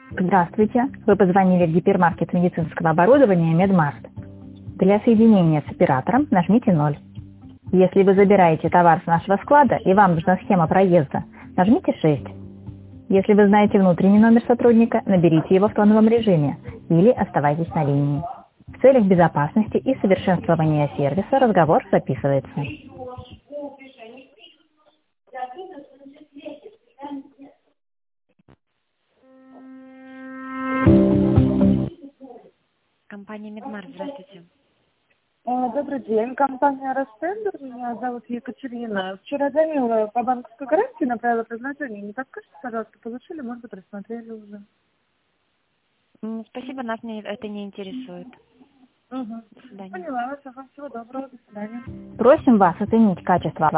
Здравствуйте. Вы позвонили в гипермаркет медицинского оборудования «Медмарт». Для соединения с оператором нажмите 0. Если вы забираете товар с нашего склада и вам нужна схема проезда, нажмите 6. Если вы знаете внутренний номер сотрудника, наберите его в тоновом режиме или оставайтесь на линии. В целях безопасности и совершенствования сервиса разговор записывается. Компания «Медмарт», здравствуйте. Добрый день, компания «Ростендер», меня зовут Екатерина. Вчера звонила по банковской гарантии, направила предложение. Не подскажите, пожалуйста, получили, может быть, рассмотрели уже. Спасибо, нас это не интересует. Угу. До свидания. Поняла вас, всего доброго, до свидания. Просим вас оценить качество